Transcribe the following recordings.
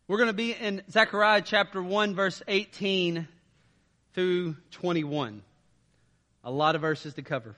We're going to be in Zechariah chapter 1, verse 18 through 21. A lot of verses to cover.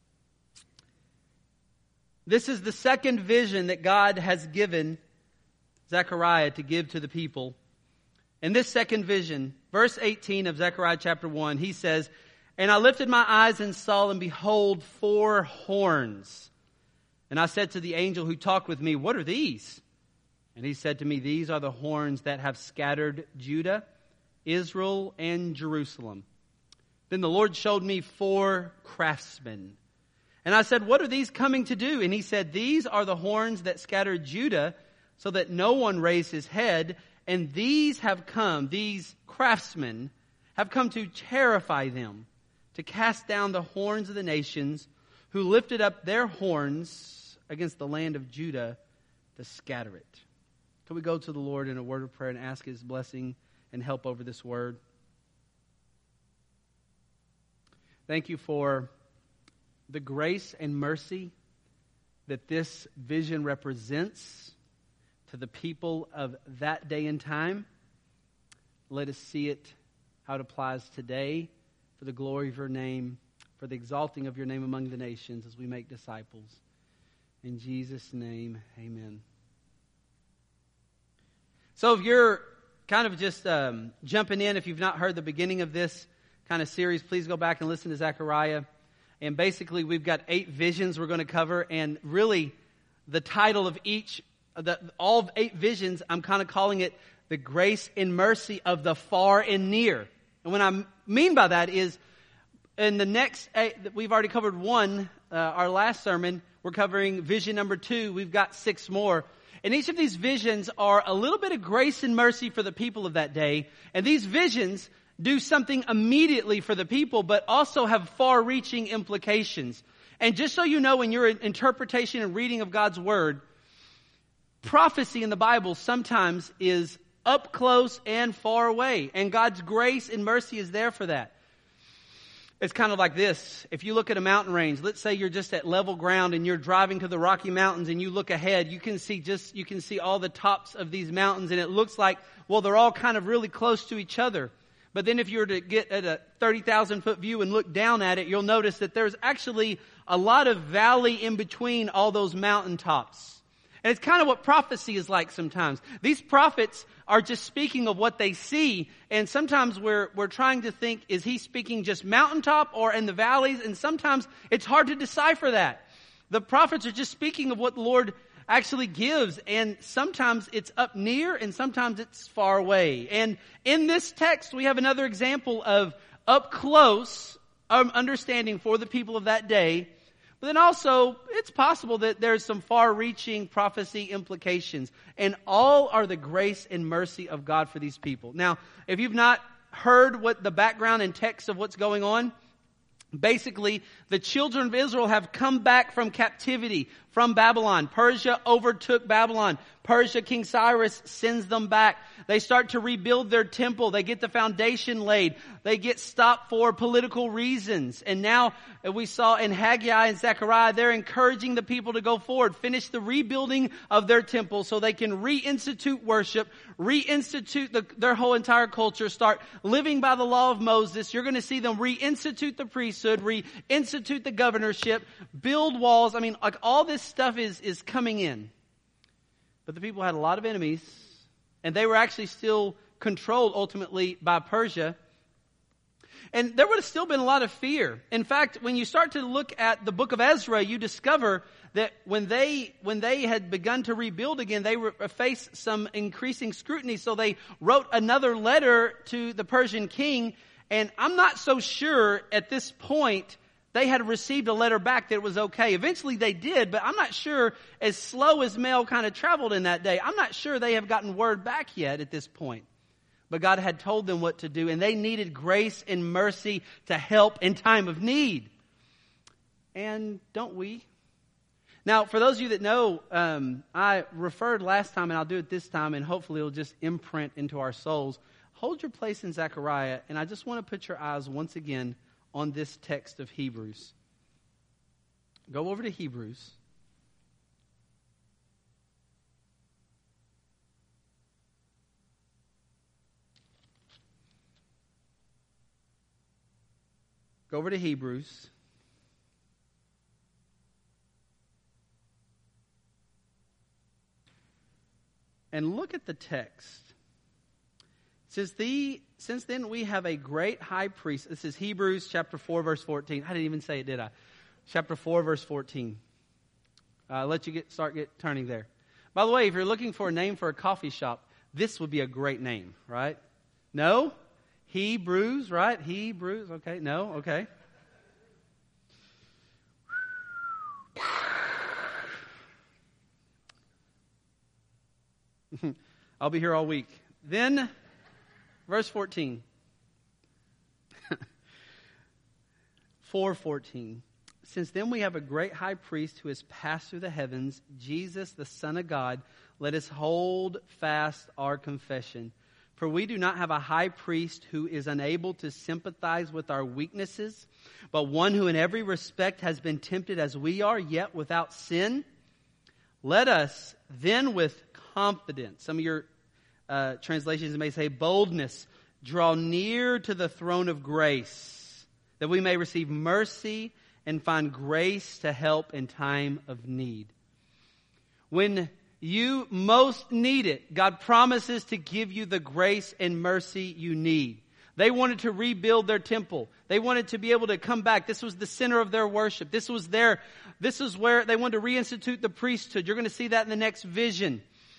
This is the second vision that God has given Zechariah to give to the people. In this second vision, verse 18 of Zechariah chapter 1, he says, "And I lifted my eyes and saw, and behold, 4 horns. And I said to the angel who talked with me, 'What are these?' And he said to me, 'These are the horns that have scattered Judah, Israel, and Jerusalem.' Then the Lord showed me 4 craftsmen. And I said, 'What are these coming to do?' And he said, 'These are the horns that scattered Judah, so that no one raised his head. And these craftsmen have come to terrify them, to cast down the horns of the nations, who lifted up their horns against the land of Judah to scatter it.'" Can we go to the Lord in a word of prayer and ask His blessing and help over this word? Thank you for the grace and mercy that this vision represents to the people of that day and time. Let us see it, how it applies today, for the glory of your name, for the exalting of your name among the nations as we make disciples. In Jesus' name, amen. So if you're kind of just jumping in, if you've not heard the beginning of this kind of series, please go back and listen to Zechariah. And basically, we've got 8 visions we're going to cover. And really, the title of all 8 visions, I'm kind of calling it the grace and mercy of the far and near. And what I mean by that is, in the next 8, we've already covered 1, our last sermon. We're covering vision number 2. We've got 6 more. And each of these visions are a little bit of grace and mercy for the people of that day. And these visions do something immediately for the people, but also have far-reaching implications. And just so you know, in your interpretation and reading of God's Word, prophecy in the Bible sometimes is up close and far away. And God's grace and mercy is there for that. It's kind of like this. If you look at a mountain range, let's say you're just at level ground and you're driving to the Rocky Mountains and you look ahead, you can see all the tops of these mountains, and it looks like, well, they're all kind of really close to each other. But then if you were to get at a 30,000 foot view and look down at it, you'll notice that there's actually a lot of valley in between all those mountain tops. And it's kind of what prophecy is like sometimes. These prophets are just speaking of what they see. And sometimes we're trying to think, is he speaking just mountaintop or in the valleys? And sometimes it's hard to decipher that. The prophets are just speaking of what the Lord actually gives. And sometimes it's up near and sometimes it's far away. And in this text, we have another example of up close understanding for the people of that day. But then also, it's possible that there's some far-reaching prophecy implications. And all are the grace and mercy of God for these people. Now, if you've not heard what the background and text of what's going on, basically, the children of Israel have come back from captivity from Babylon. Persia overtook Babylon. Persia, King Cyrus sends them back. They start to rebuild their temple. They get the foundation laid. They get stopped for political reasons. And now we saw in Haggai and Zechariah, they're encouraging the people to go forward, finish the rebuilding of their temple so they can reinstitute worship, reinstitute their whole entire culture, start living by the law of Moses. You're going to see them reinstitute the priesthood, reinstitute the governorship, build walls. I mean, like all this stuff is coming in. But the people had a lot of enemies, and they were actually still controlled ultimately by Persia. And there would have still been a lot of fear. In fact, when you start to look at the book of Ezra, you discover that when they had begun to rebuild again, they faced some increasing scrutiny. So they wrote another letter to the Persian king. And I'm not so sure at this point they had received a letter back that it was okay. Eventually they did, but I'm not sure, as slow as mail kind of traveled in that day, I'm not sure they have gotten word back yet at this point. But God had told them what to do, and they needed grace and mercy to help in time of need. And don't we? Now, for those of you that know, I referred last time, and I'll do it this time, and hopefully it'll just imprint into our souls. Hold your place in Zechariah, and I just want to put your eyes once again on this text of Hebrews. Go over to Hebrews. Go over to Hebrews. And look at the text. Since then we have a great high priest. This is Hebrews chapter 4, verse 14. I didn't even say it, did I? Chapter 4, verse 14. Let you start turning there. By the way, if you're looking for a name for a coffee shop, this would be a great name, right? No? Hebrews, right? Hebrews, okay. No? Okay. I'll be here all week. Then, verse 14. 4:14. Since then we have a great high priest who has passed through the heavens, Jesus, the Son of God. Let us hold fast our confession. For we do not have a high priest who is unable to sympathize with our weaknesses, but one who in every respect has been tempted as we are, yet without sin. Let us then with confidence, some of your translations may say boldness, draw near to the throne of grace, that we may receive mercy and find grace to help in time of need. When you most need it, God promises to give you the grace and mercy you need. They wanted to rebuild their temple. They wanted to be able to come back. This was the center of their worship. This is where they wanted to reinstitute the priesthood. You're going to see that in the next vision.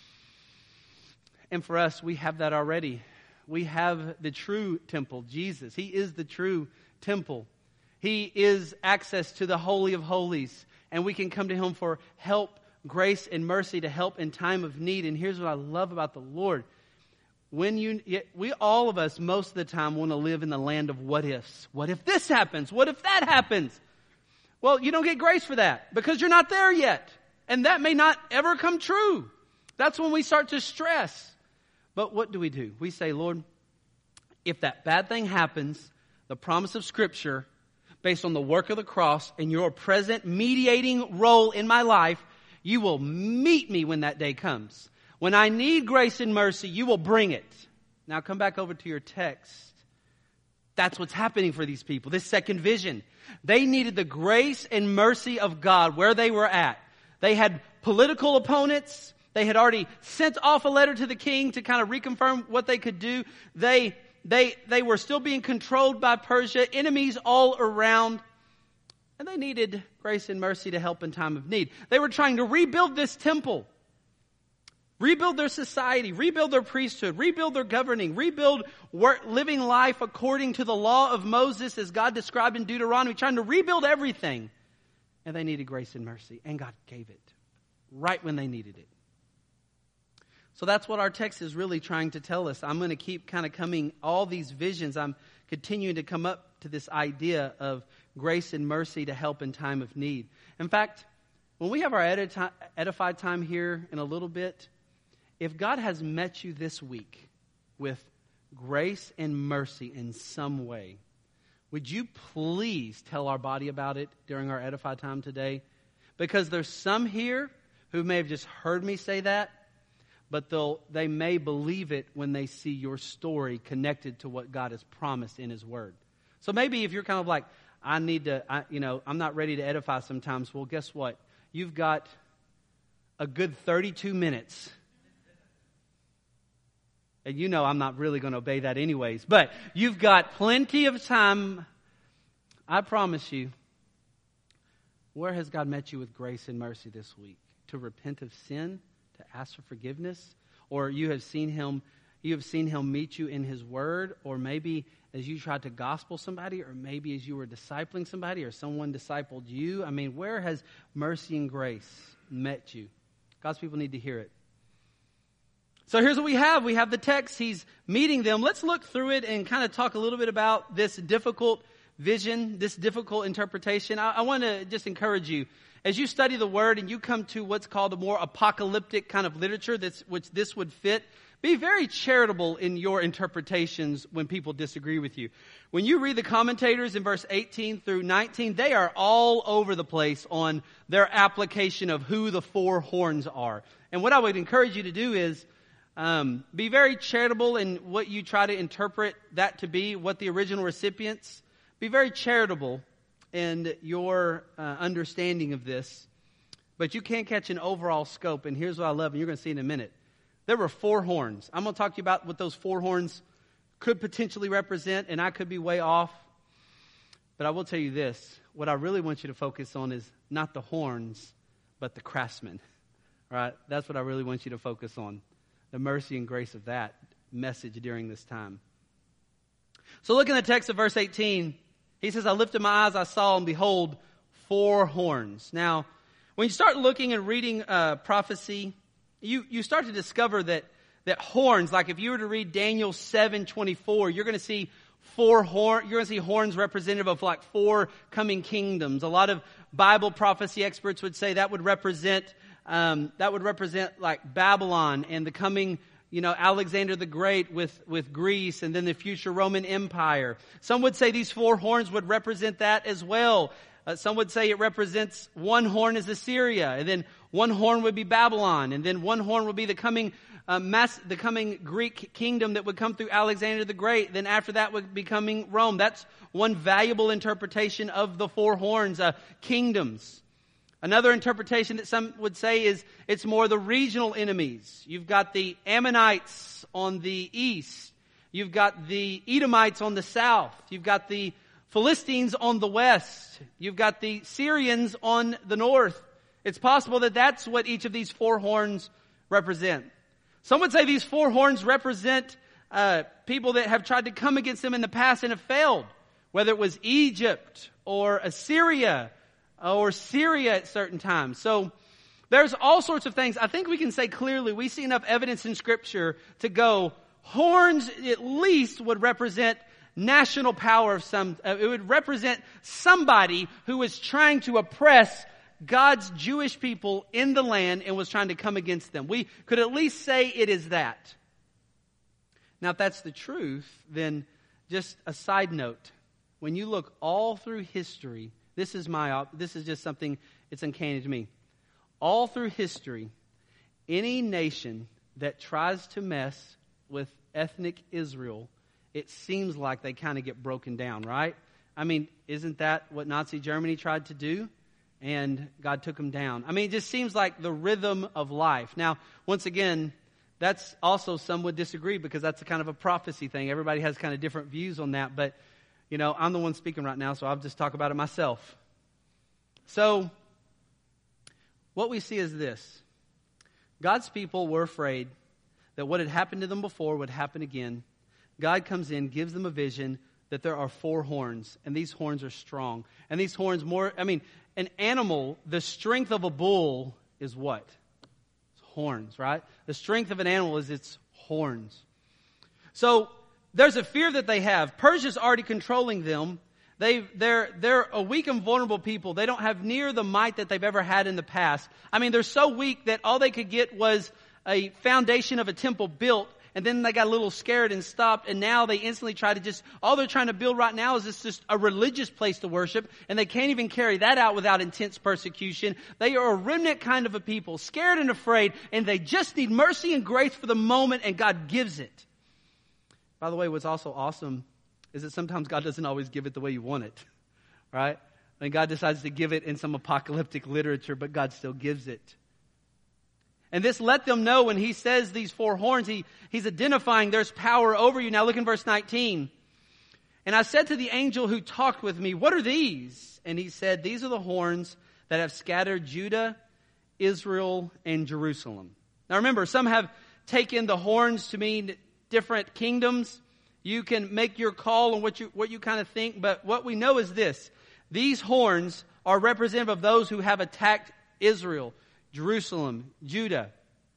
And for us, we have that already. We have the true temple, Jesus. He is the true temple. He is access to the Holy of Holies. And we can come to Him for help, grace, and mercy to help in time of need. And here's what I love about the Lord. We all of us, most of the time, want to live in the land of what ifs. What if this happens? What if that happens? Well, you don't get grace for that because you're not there yet. And that may not ever come true. That's when we start to stress. But what do? We say, Lord, if that bad thing happens, the promise of Scripture, based on the work of the cross and your present mediating role in my life, you will meet me when that day comes. When I need grace and mercy, you will bring it. Now come back over to your text. That's what's happening for these people. This second vision. They needed the grace and mercy of God where they were at. They had political opponents. They had already sent off a letter to the king to kind of reconfirm what they could do. They were still being controlled by Persia, enemies all around. And they needed grace and mercy to help in time of need. They were trying to rebuild this temple. Rebuild their society, rebuild their priesthood, rebuild their governing, rebuild living life according to the law of Moses as God described in Deuteronomy, trying to rebuild everything. And they needed grace and mercy, and God gave it right when they needed it. So that's what our text is really trying to tell us. I'm going to keep kind of coming, all these visions, I'm continuing to come up to this idea of grace and mercy to help in time of need. In fact, when we have our edified time here in a little bit, if God has met you this week with grace and mercy in some way, would you please tell our body about it during our edified time today? Because there's some here who may have just heard me say that, but they may believe it when they see your story connected to what God has promised in His Word. So maybe if you're kind of like, I'm not ready to edify sometimes. Well, guess what? You've got a good 32 minutes. And you know I'm not really going to obey that anyways. But you've got plenty of time. I promise you. Where has God met you with grace and mercy this week? To repent of sin? To ask for forgiveness? Or you have seen Him meet you in His Word? Or maybe as you tried to gospel somebody? Or maybe as you were discipling somebody? Or someone discipled you? I mean, where has mercy and grace met you? God's people need to hear it. So here's what we have. We have the text. He's meeting them. Let's look through it and kind of talk a little bit about this difficult vision, this difficult interpretation. I want to just encourage you, as you study the Word and you come to what's called a more apocalyptic kind of literature, which this would fit, be very charitable in your interpretations when people disagree with you. When you read the commentators in verse 18 through 19, they are all over the place on their application of who the four horns are. And what I would encourage you to do is be very charitable in what you try to interpret that to be, what the original recipients be very charitable in your understanding of this, but you can't catch an overall scope. And here's what I love, and you're going to see in a minute. There were 4 horns. I'm going to talk to you about what those 4 horns could potentially represent, and I could be way off. But I will tell you this. What I really want you to focus on is not the horns, but the craftsmen. All right? That's what I really want you to focus on. The mercy and grace of that message during this time. So look in the text of verse 18. He says, I lifted my eyes, I saw, and behold, 4 horns. Now, when you start looking and reading prophecy, you start to discover that horns, like if you were to read Daniel 7:24, you're going to see 4 horns. You're going to see horns representative of like 4 coming kingdoms. A lot of Bible prophecy experts would say that would represent like Babylon and the coming, Alexander the Great with Greece, and then the future Roman Empire. Some would say these 4 horns would represent that as well. Some would say it represents 1 horn as Assyria, and then 1 horn would be Babylon, and then 1 horn would be the coming Greek kingdom that would come through Alexander the Great. Then after that would be coming Rome. That's one valuable interpretation of the 4 horns, kingdoms. Another interpretation that some would say is it's more the regional enemies. You've got the Ammonites on the east. You've got the Edomites on the south. You've got the Philistines on the west. You've got the Syrians on the north. It's possible that that's what each of these 4 horns represent. Some would say these 4 horns represent people that have tried to come against them in the past and have failed. Whether it was Egypt or Assyria or Syria at certain times. So there's all sorts of things. I think we can say clearly we see enough evidence in Scripture to go, horns at least would represent national power of some. It would represent somebody who was trying to oppress God's Jewish people in the land and was trying to come against them. We could at least say it is that. Now, if that's the truth, then just a side note. When you look all through history, this is just something, it's uncanny to me. All through history, any nation that tries to mess with ethnic Israel, it seems like they kind of get broken down, right? I mean, isn't that what Nazi Germany tried to do? And God took them down. I mean, it just seems like the rhythm of life. Now, once again, that's also, some would disagree because that's a kind of a prophecy thing. Everybody has kind of different views on that. But, I'm the one speaking right now, so I'll just talk about it myself. So, what we see is this. God's people were afraid that what had happened to them before would happen again. God comes in, gives them a vision that there are 4 horns, and these horns are strong. And these horns an animal, the strength of a bull is what? It's horns, right? The strength of an animal is its horns. So there's a fear that they have. Persia's already controlling them. They're a weak and vulnerable people. They don't have near the might that they've ever had in the past. I mean, they're so weak that all they could get was a foundation of a temple built, and then they got a little scared and stopped, and now they instantly try to all they're trying to build right now is just a religious place to worship, and they can't even carry that out without intense persecution. They are a remnant kind of a people, scared and afraid, and they just need mercy and grace for the moment, and God gives it. By the way, what's also awesome is that sometimes God doesn't always give it the way you want it, right? And God decides to give it in some apocalyptic literature, but God still gives it. And this let them know when he says these 4 horns, he's identifying there's power over you. Now look in verse 19. And I said to the angel who talked with me, what are these? And he said, these are the horns that have scattered Judah, Israel, and Jerusalem. Now remember, some have taken the horns to mean different kingdoms. You can make your call on what you kind of think, but what we know is this. These horns are representative of those who have attacked Israel, Jerusalem, Judah.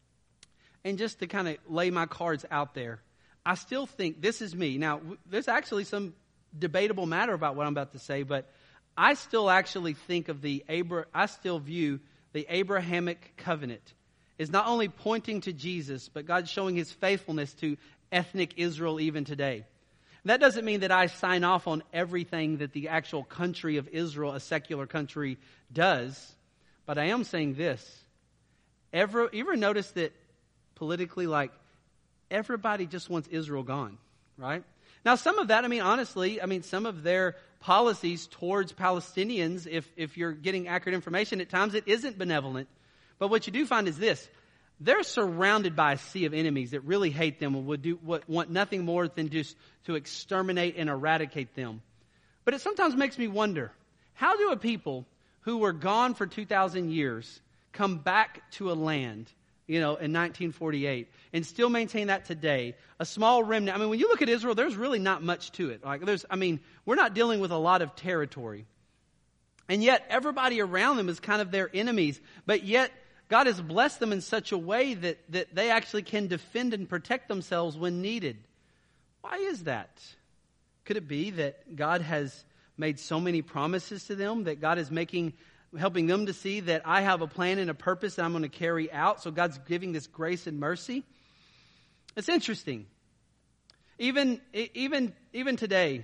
And just to kind of lay my cards out there, I still think, this is me. Now, there's actually some debatable matter about what I'm about to say, but I still actually think of I still view the Abrahamic covenant is not only pointing to Jesus, but God showing his faithfulness to ethnic Israel even today. That doesn't mean that I sign off on everything that the actual country of Israel, a secular country, does. But I am saying this. You ever notice that politically, like, everybody just wants Israel gone, right? Now, some of that, honestly, some of their policies towards Palestinians, if you're getting accurate information. At times it isn't benevolent. But what you do find is this. They're surrounded by a sea of enemies that really hate them and want nothing more than just to exterminate and eradicate them. But it sometimes makes me wonder, how do a people who were gone for 2,000 years come back to a land, in 1948, and still maintain that today? A small remnant. I mean, when you look at Israel, there's really not much to it. We're not dealing with a lot of territory. And yet, everybody around them is kind of their enemies. But yet, God has blessed them in such a way that they actually can defend and protect themselves when needed. Why is that? Could it be that God has made so many promises to them, that God is helping them to see that I have a plan and a purpose that I'm going to carry out, so God's giving this grace and mercy? It's interesting. Even today,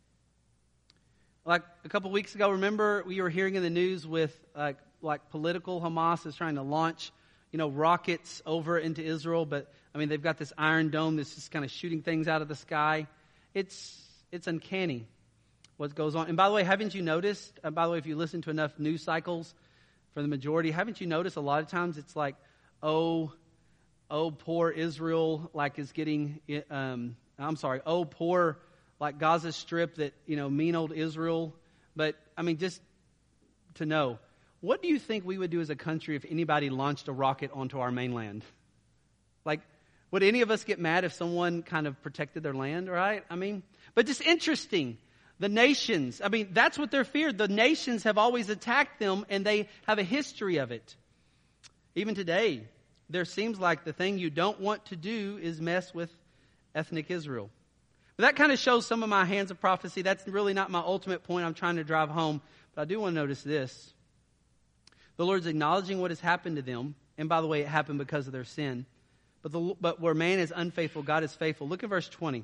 like a couple weeks ago, remember we were hearing in the news with like political Hamas is trying to launch, rockets over into Israel, but they've got this Iron Dome that's just kind of shooting things out of the sky. It's uncanny what goes on. And by the way, haven't you noticed, if you listen to enough news cycles for the majority, haven't you noticed a lot of times it's like, oh, poor Israel, is getting, oh, poor, Gaza Strip, that, mean old Israel. But, just to know, what do you think we would do as a country if anybody launched a rocket onto our mainland? Would any of us get mad if someone kind of protected their land, right? But just interesting. The nations, that's what they're feared. The nations have always attacked them, and they have a history of it. Even today, there seems like the thing you don't want to do is mess with ethnic Israel. But that kind of shows some of my hands of prophecy. That's really not my ultimate point I'm trying to drive home. But I do want to notice this. The Lord's acknowledging what has happened to them. And by the way, it happened because of their sin. But where man is unfaithful, God is faithful. Look at verse 20.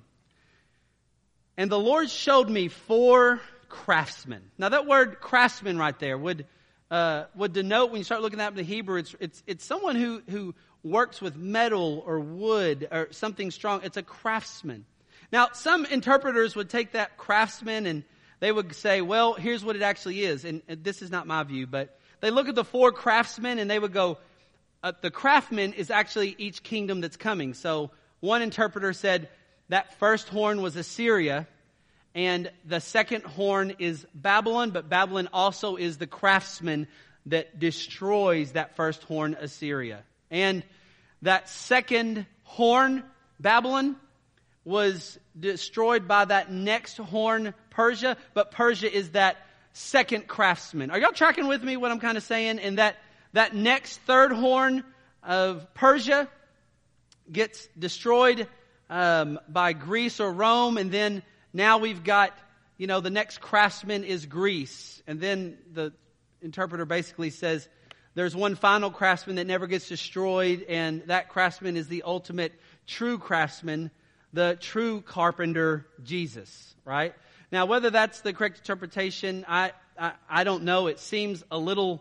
And the Lord showed me 4 craftsmen. Now that word craftsman right there would denote, when you start looking at it in the Hebrew, it's someone who works with metal or wood or something strong. It's a craftsman. Now, some interpreters would take that craftsman and they would say, well, here's what it actually is. And this is not my view, but they look at the 4 craftsmen and they would go, the craftsman is actually each kingdom that's coming. So one interpreter said that first horn was Assyria, and the second horn is Babylon, but Babylon also is the craftsman that destroys that first horn, Assyria. And that second horn, Babylon, was destroyed by that next horn, Persia, but Persia is that second craftsman. Are y'all tracking with me what I'm kind of saying? And that next third horn of Persia gets destroyed by Greece or Rome, and then now we've got, the next craftsman is Greece. And then the interpreter basically says there's one final craftsman that never gets destroyed, and that craftsman is the ultimate true craftsman, the true carpenter, Jesus, right? Now, whether that's the correct interpretation, I don't know. It seems a little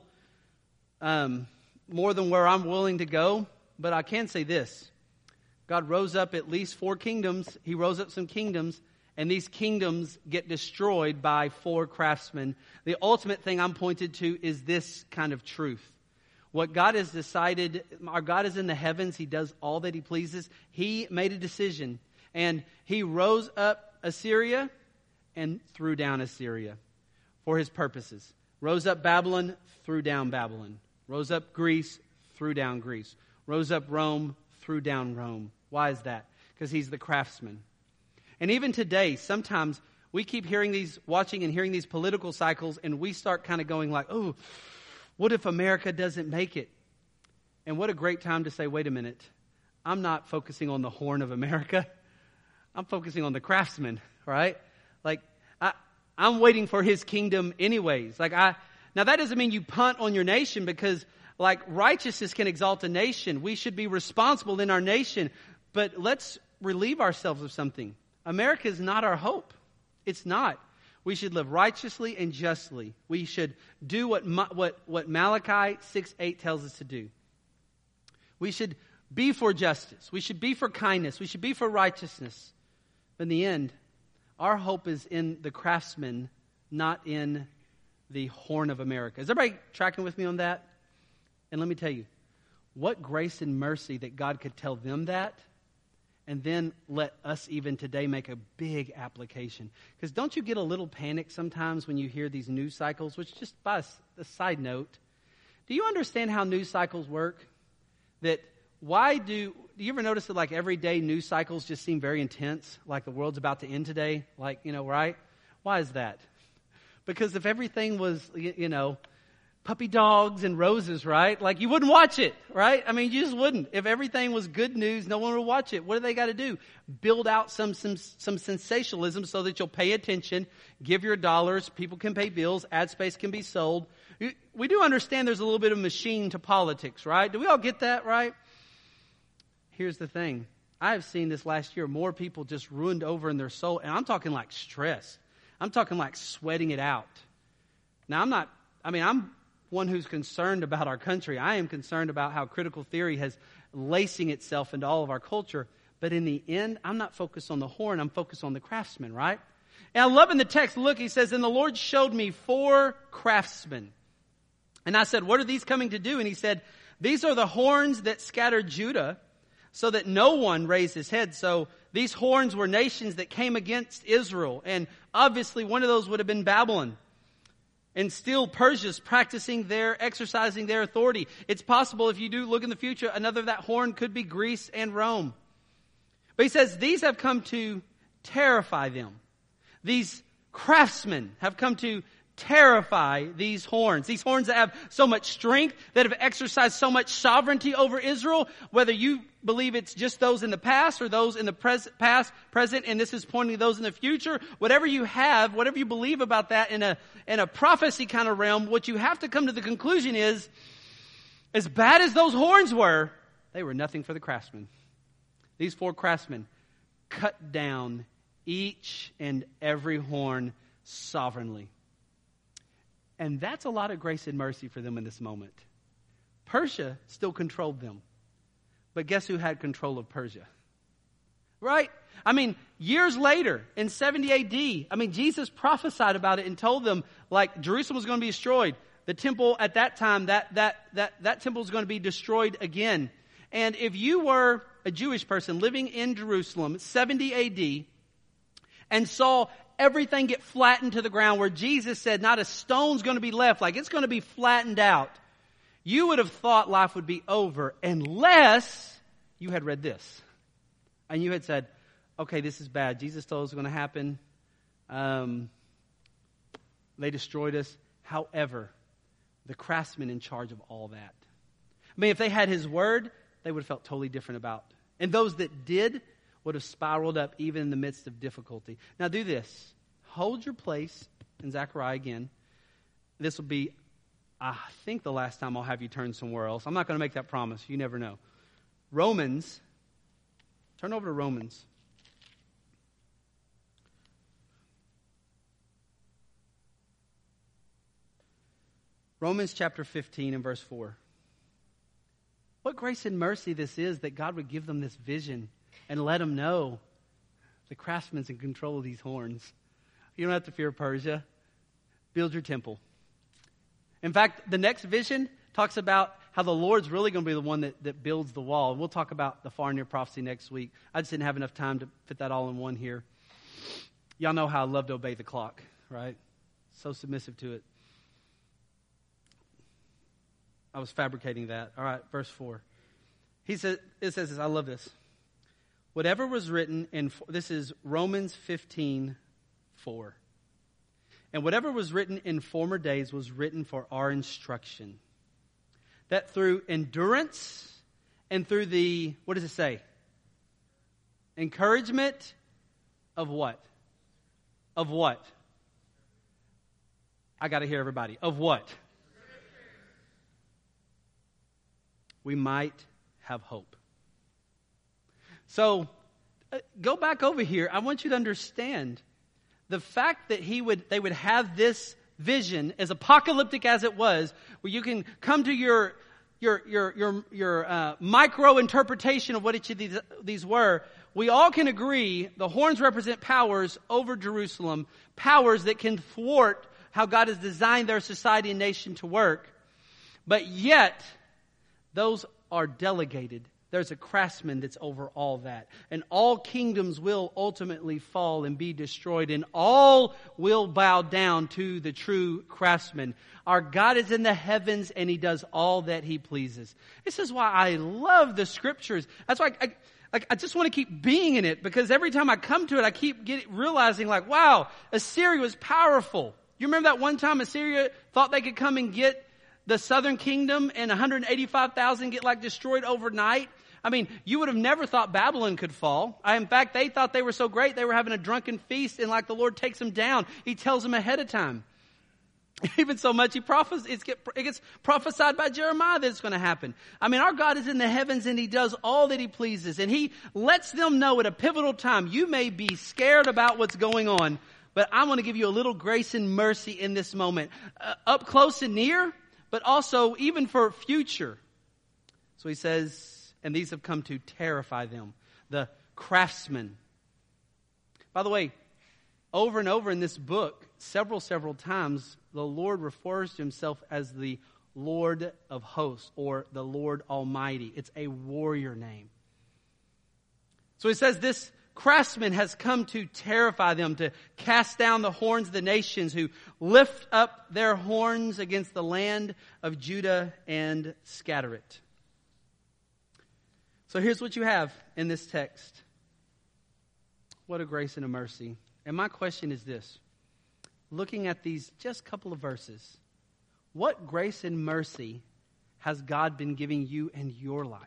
more than where I'm willing to go, but I can say this. God rose up at least 4 kingdoms. He rose up some kingdoms, and these kingdoms get destroyed by 4 craftsmen. The ultimate thing I'm pointed to is this kind of truth. What God has decided, our God is in the heavens. He does all that He pleases. He made a decision, and He rose up Assyria and threw down Assyria for His purposes. Rose up Babylon, threw down Babylon. Rose up Greece, threw down Greece. Rose up Rome, threw down Rome. Why is that? Because He's the craftsman. And even today, sometimes we keep watching and hearing these political cycles, and we start kind of going like, oh, what if America doesn't make it? And what a great time to say, wait a minute, I'm not focusing on the horn of America. I'm focusing on the craftsman, right? I'm waiting for His kingdom anyways. Now that doesn't mean you punt on your nation, because righteousness can exalt a nation. We should be responsible in our nation, but let's relieve ourselves of something. America is not our hope. It's not. We should live righteously and justly. We should do what Malachi 6:8 tells us to do. We should be for justice. We should be for kindness. We should be for righteousness. But in the end, our hope is in the craftsman not in the Horn of America. Is everybody tracking with me on that? And let me tell you, what grace and mercy that God could tell them that, and then let us even today make a big application. Because don't you get a little panic sometimes when you hear these news cycles, which just by a side note, do you understand how news cycles work? That do you ever notice that like every day news cycles just seem very intense, like the world's about to end today, like, right? Why is that? Because if everything was, puppy dogs and roses, right? Like you wouldn't watch it, right? I mean, you just wouldn't. If everything was good news, no one would watch it. What do they got to do? Build out some sensationalism so that you'll pay attention, give your dollars, people can pay bills, ad space can be sold. We do understand there's a little bit of machine to politics, right? Do we all get that, right? Here's the thing. I have seen this last year, more people just ruined over in their soul. And I'm talking like stress. I'm talking like sweating it out. Now, I'm one who's concerned about our country. I am concerned about how critical theory has lacing itself into all of our culture. But in the end, I'm not focused on the horn. I'm focused on the craftsman, right? And I love in the text, look, he says, and the Lord showed me 4 craftsmen. And I said, what are these coming to do? And he said, these are the horns that scattered Judah, so that no one raised his head. So these horns were nations that came against Israel. And obviously one of those would have been Babylon. And still Persia's exercising their authority. It's possible if you do look in the future, another of that horn could be Greece and Rome. But he says these have come to terrify them. These craftsmen have come to terrify these horns that have so much strength, that have exercised so much sovereignty over Israel, whether you believe it's just those in the past or those in the past, present, and this is pointing to those in the future. Whatever you have, whatever you believe about that in a prophecy kind of realm, what you have to come to the conclusion is, as bad as those horns were, they were nothing for the craftsmen. These 4 craftsmen cut down each and every horn sovereignly. And that's a lot of grace and mercy for them in this moment. Persia still controlled them. But guess who had control of Persia? Right? I mean, years later, in 70 AD, Jesus prophesied about it and told them, like, Jerusalem was going to be destroyed. The temple at that time, that temple was going to be destroyed again. And if you were a Jewish person living in Jerusalem, 70 AD, and saw everything get flattened to the ground, where Jesus said not a stone's going to be left, like it's going to be flattened out, you would have thought life would be over unless you had read this. And you had said, okay, this is bad. Jesus told us it was going to happen. They destroyed us. However, the craftsmen in charge of all that. If they had his word, they would have felt totally different about. And those that did would have spiraled up even in the midst of difficulty. Now do this. Hold your place in Zechariah again. This will be, I think, the last time I'll have you turn somewhere else. I'm not going to make that promise. You never know. Romans. Turn over to Romans. Romans chapter 15 and verse 4. What grace and mercy this is that God would give them this vision and let them know the craftsman's in control of these horns. You don't have to fear Persia. Build your temple. In fact, the next vision talks about how the Lord's really going to be the one that builds the wall. And we'll talk about the far near prophecy next week. I just didn't have enough time to fit that all in one here. Y'all know how I love to obey the clock, right? So submissive to it. I was fabricating that. All right, verse 4. It says this, I love this. Whatever was written this is Romans 15:4. And whatever was written in former days was written for our instruction. That through endurance and through the, what does it say? Encouragement of what? Of what? I got to hear everybody. Of what? We might have hope. So, go back over here. I want you to understand the fact that they would have this vision, as apocalyptic as it was, where you can come to your micro interpretation of what each of these were, we all can agree the horns represent powers over Jerusalem, powers that can thwart how God has designed their society and nation to work. But yet, those are delegated. There's a craftsman that's over all that. And all kingdoms will ultimately fall and be destroyed. And all will bow down to the true craftsman. Our God is in the heavens and He does all that He pleases. This is why I love the Scriptures. That's why I just want to keep being in it. Because every time I come to it, I keep realizing like, wow, Assyria was powerful. You remember that one time Assyria thought they could come and get the southern kingdom and 185,000 get like destroyed overnight? I mean, you would have never thought Babylon could fall. In fact, they thought they were so great, they were having a drunken feast, and like the Lord takes them down. He tells them ahead of time. Even so much, it gets prophesied by Jeremiah that it's going to happen. I mean, our God is in the heavens, and He does all that He pleases. And He lets them know at a pivotal time, you may be scared about what's going on, but I'm going to give you a little grace and mercy in this moment. Up close and near, but also even for future. So He says, and these have come to terrify them. The craftsmen. By the way, over and over in this book, several times, the Lord refers to Himself as the Lord of hosts or the Lord Almighty. It's a warrior name. So He says this craftsman has come to terrify them, to cast down the horns of the nations who lift up their horns against the land of Judah and scatter it. So here's what you have in this text. What a grace and a mercy. And my question is this. Looking at these just couple of verses, what grace and mercy has God been giving you in your life?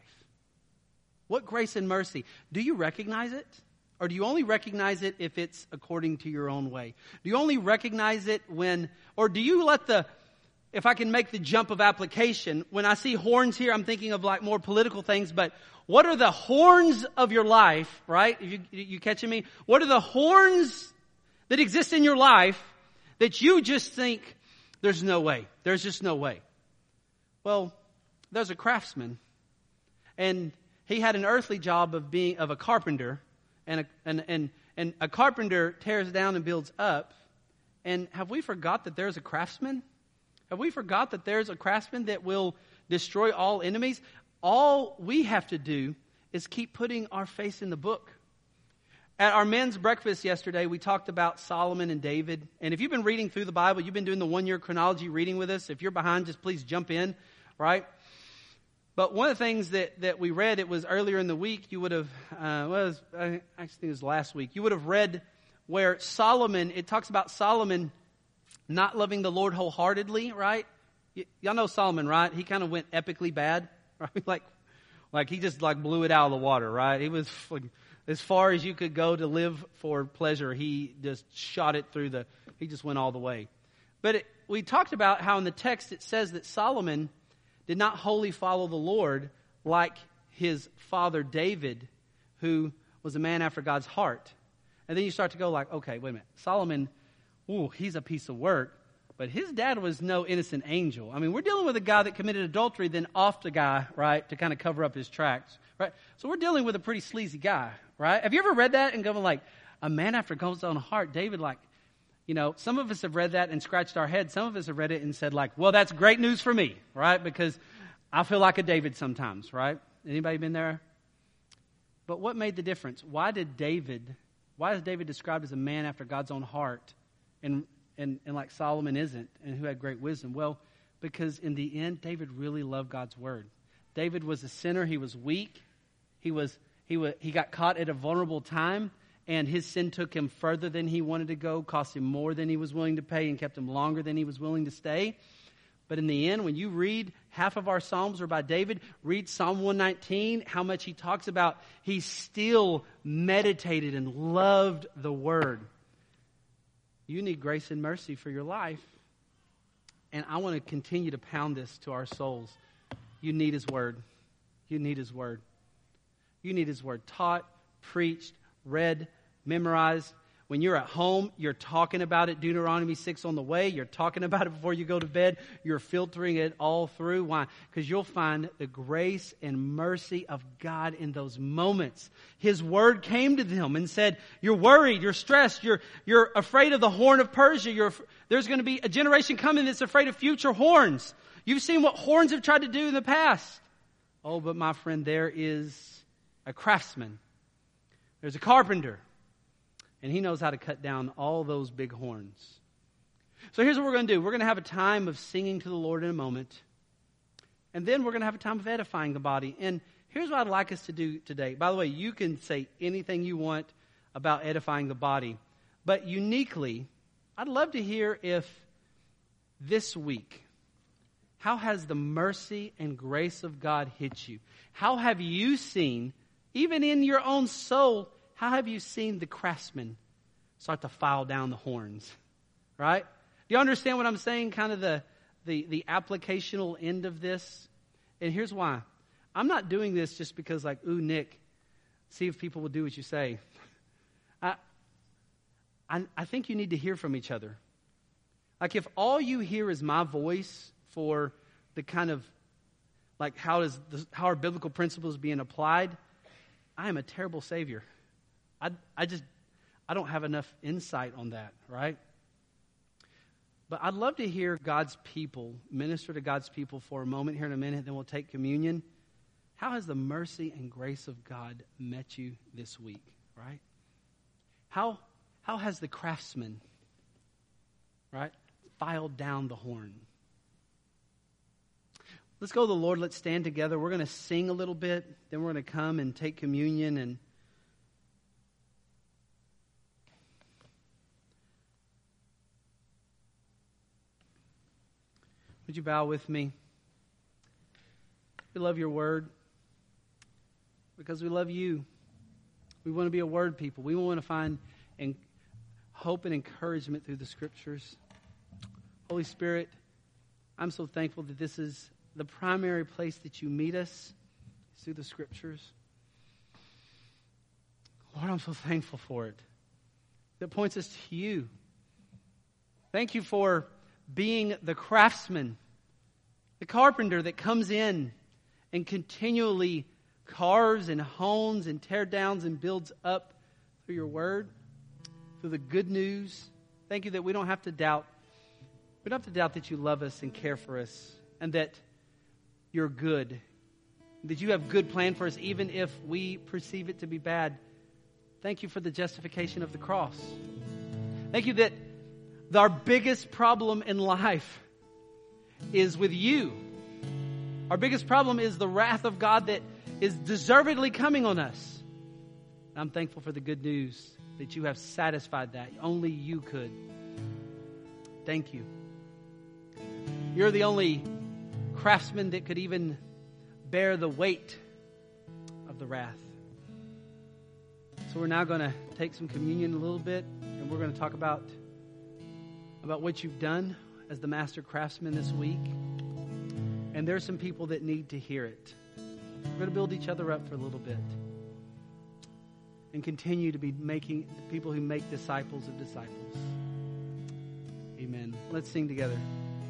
What grace and mercy? Do you recognize it? Or do you only recognize it if it's according to your own way? Do you only recognize it or do you let if I can make the jump of application, when I see horns here, I'm thinking of like more political things, but what are the horns of your life, right? You catching me? What are the horns that exist in your life that you just think, there's no way. There's just no way. Well, there's a craftsman, and he had an earthly job of being a carpenter, and a carpenter tears down and builds up. And have we forgot that there's a craftsman? Have we forgot that there's a craftsman that will destroy all enemies? All we have to do is keep putting our face in the book. At our men's breakfast yesterday, we talked about Solomon and David. And if you've been reading through the Bible, you've been doing the 1-year chronology reading with us. If you're behind, just please jump in, right? But one of the things that we read, it was earlier in the week, you would have, I think it was last week, you would have read where Solomon, it talks about Solomon not loving the Lord wholeheartedly, right? Y'all know Solomon, right? He kind of went epically bad, right? Like he just like blew it out of the water, right? He was like, as far as you could go to live for pleasure, he just shot it he just went all the way. But we talked about how in the text it says that Solomon did not wholly follow the Lord like his father David, who was a man after God's heart. And then you start to go like, okay, wait a minute. Solomon, he's a piece of work, but his dad was no innocent angel. I mean, we're dealing with a guy that committed adultery, then offed a guy, right, to kind of cover up his tracks, right? So we're dealing with a pretty sleazy guy, right? Have you ever read that and going like, a man after God's own heart? David, like, some of us have read that and scratched our head. Some of us have read it and said like, well, that's great news for me, right? Because I feel like a David sometimes, right? Anybody been there? But what made the difference? Why is David described as a man after God's own heart and like Solomon isn't, and who had great wisdom? Well, because in the end, David really loved God's word. David was a sinner. He was weak. He got caught at a vulnerable time, and his sin took him further than he wanted to go, cost him more than he was willing to pay, and kept him longer than he was willing to stay. But in the end, when you read, half of our Psalms are by David, read Psalm 119, how much he talks about he still meditated and loved the word. You need grace and mercy for your life. And I want to continue to pound this to our souls. You need His word. You need His word. You need His word taught, preached, read, memorized. When you're at home, you're talking about it. Deuteronomy 6 on the way. You're talking about it before you go to bed. You're filtering it all through. Why? Because you'll find the grace and mercy of God in those moments. His word came to them and said, you're worried, you're stressed, you're afraid of the horn of Persia. There's going to be a generation coming that's afraid of future horns. You've seen what horns have tried to do in the past. Oh, but my friend, there is a craftsman. There's a carpenter. And he knows how to cut down all those big horns. So here's what we're going to do. We're going to have a time of singing to the Lord in a moment. And then we're going to have a time of edifying the body. And here's what I'd like us to do today. By the way, you can say anything you want about edifying the body. But uniquely, I'd love to hear if this week, how has the mercy and grace of God hit you? How have you seen, even in your own soul, how have you seen the craftsman start to file down the horns? Right? Do you understand what I'm saying? Kind of the applicational end of this. And here's why. I'm not doing this just because like, ooh, Nick, see if people will do what you say. I think you need to hear from each other. Like if all you hear is my voice for the kind of like how are biblical principles being applied, I am a terrible savior. I don't have enough insight on that, right? But I'd love to hear God's people, minister to God's people for a moment here in a minute, then we'll take communion. How has the mercy and grace of God met you this week, right? How has the craftsman, right, filed down the horn? Let's go to the Lord. Let's stand together. We're going to sing a little bit. Then we're going to come and take communion. And would you bow with me? We love your word because we love you. We want to be a word people. We want to find hope and encouragement through the scriptures. Holy Spirit, I'm so thankful that this is the primary place that you meet us through the scriptures. Lord, I'm so thankful for it. That points us to you. Thank you for being the craftsman, the carpenter that comes in and continually carves and hones and tears down and builds up through your word, through the good news. Thank you that we don't have to doubt. We don't have to doubt that you love us and care for us and that you're good, that you have good plan for us even if we perceive it to be bad. Thank you for the justification of the cross. Thank you that our biggest problem in life is with you. Our biggest problem is the wrath of God that is deservedly coming on us. I'm thankful for the good news that you have satisfied that. Only you could. Thank you. You're the only craftsman that could even bear the weight of the wrath. So we're now going to take some communion a little bit, and we're going to talk about what you've done as the master craftsman this week. And there's some people that need to hear it. We're going to build each other up for a little bit and continue to be making people who make disciples of disciples. Amen. Let's sing together.